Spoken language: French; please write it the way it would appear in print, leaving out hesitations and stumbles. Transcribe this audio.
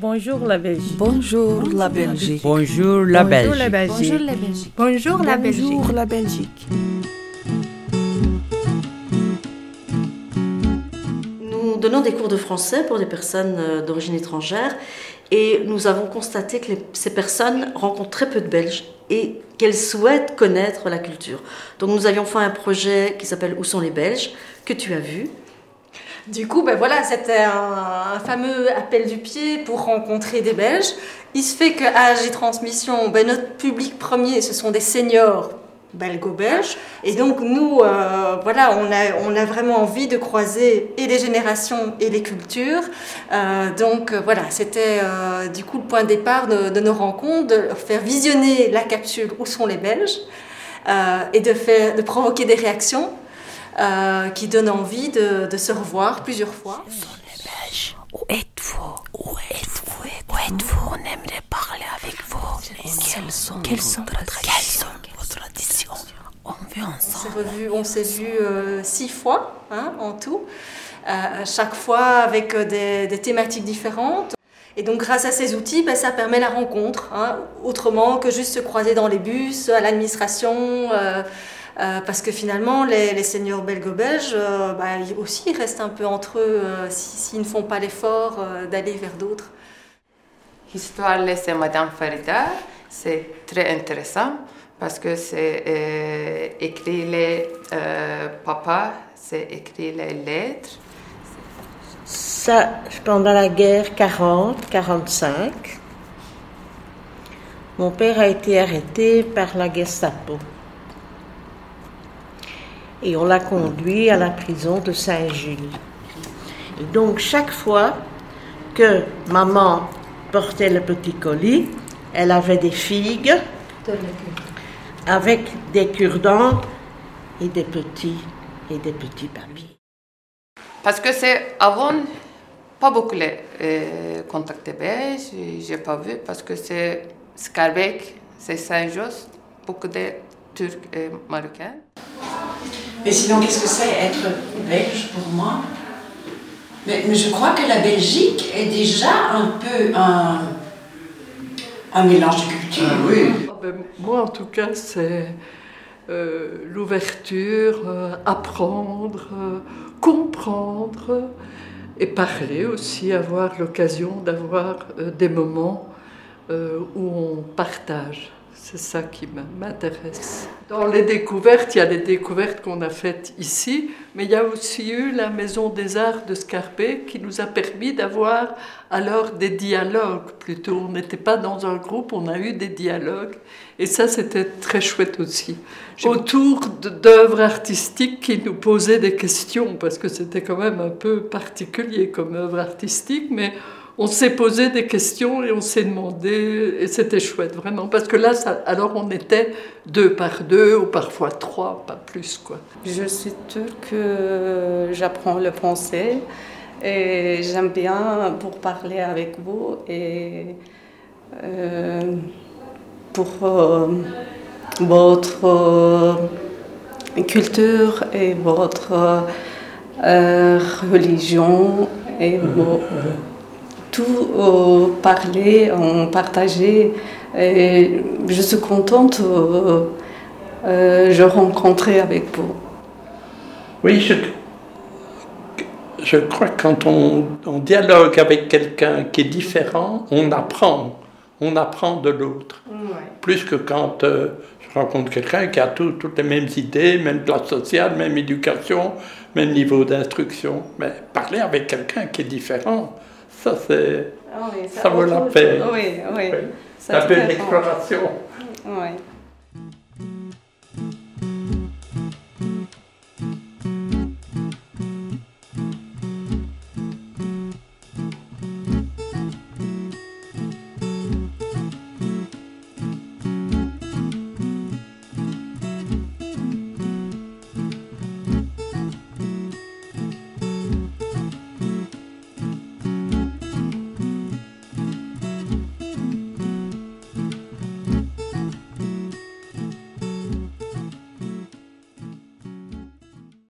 Bonjour la Belgique. Bonjour la Belgique. Bonjour la Bonjour la Belgique. Belgique. Bonjour la Belgique. Bonjour la Belgique. Nous donnons des cours de français pour des personnes d'origine étrangère et nous avons constaté que ces personnes rencontrent très peu de Belges et qu'elles souhaitent connaître la culture. Donc nous avions fait un projet qui s'appelle Où sont les Belges, que tu as vu. Du coup, voilà, c'était un fameux appel du pied pour rencontrer des Belges. Il se fait qu'à AG Transmission, notre public premier, ce sont des seniors belgo-belges. Et donc, nous, on a vraiment envie de croiser et les générations et les cultures. C'était du coup le point de départ de nos rencontres, de leur faire visionner la capsule Où sont les Belges et de provoquer des réactions. Qui donne envie de se revoir plusieurs fois. Où sont les Belges? Où êtes-vous? Où êtes-vous? Où êtes-vous? On aimerait parler avec vous. Quelles sont vos traditions? On veut ensemble. On s'est vu 6 fois en tout, chaque fois avec des thématiques différentes. Et donc grâce à ces outils, ça permet la rencontre, autrement que juste se croiser dans les bus, à l'administration. Parce que finalement, les seniors belgo-belges, aussi, ils restent un peu entre eux s'ils ne font pas l'effort d'aller vers d'autres. Histoire laissée Madame Farida, c'est très intéressant parce que c'est écrit les papa, c'est écrit les lettres. Ça, pendant la guerre 40-45, mon père a été arrêté par la Gestapo. Et on l'a conduit à la prison de Saint-Gilles. Et donc, chaque fois que maman portait le petit colis, elle avait des figues avec des cure-dents et des petits papiers. Parce que c'est avant, pas beaucoup les contacts belges, j'ai pas vu, parce que c'est Schaerbeek, c'est Saint-Just, beaucoup de Turcs et Marocains. Mais sinon, qu'est-ce que c'est être belge pour moi? Mais je crois que la Belgique est déjà un peu un mélange de cultures. Ah, oui. Moi, en tout cas, c'est l'ouverture, apprendre, comprendre et parler aussi, avoir l'occasion d'avoir des moments où on partage. C'est ça qui m'intéresse. Dans les découvertes, il y a les découvertes qu'on a faites ici, mais il y a aussi eu la Maison des Arts de Schaerbeek qui nous a permis d'avoir alors des dialogues plutôt. On n'était pas dans un groupe, on a eu des dialogues et ça c'était très chouette aussi. Autour d'œuvres artistiques qui nous posaient des questions parce que c'était quand même un peu particulier comme œuvre artistique, mais on s'est posé des questions et on s'est demandé, et c'était chouette vraiment, parce que là, alors on était 2 par 2 ou parfois 3, pas plus quoi. Je suis turque, j'apprends le français et j'aime bien pour parler avec vous et pour votre culture et votre religion et tout parler, partager. Et je suis contente de rencontrer avec vous. Oui, je crois que quand on dialogue avec quelqu'un qui est différent, on apprend de l'autre. Ouais. Plus que quand je rencontre quelqu'un qui a toutes les mêmes idées, même classe sociale, même éducation, même niveau d'instruction. Mais parler avec quelqu'un qui est différent, ça, ça vaut la peine. Oui. C'est un peu d'exploration. Oui.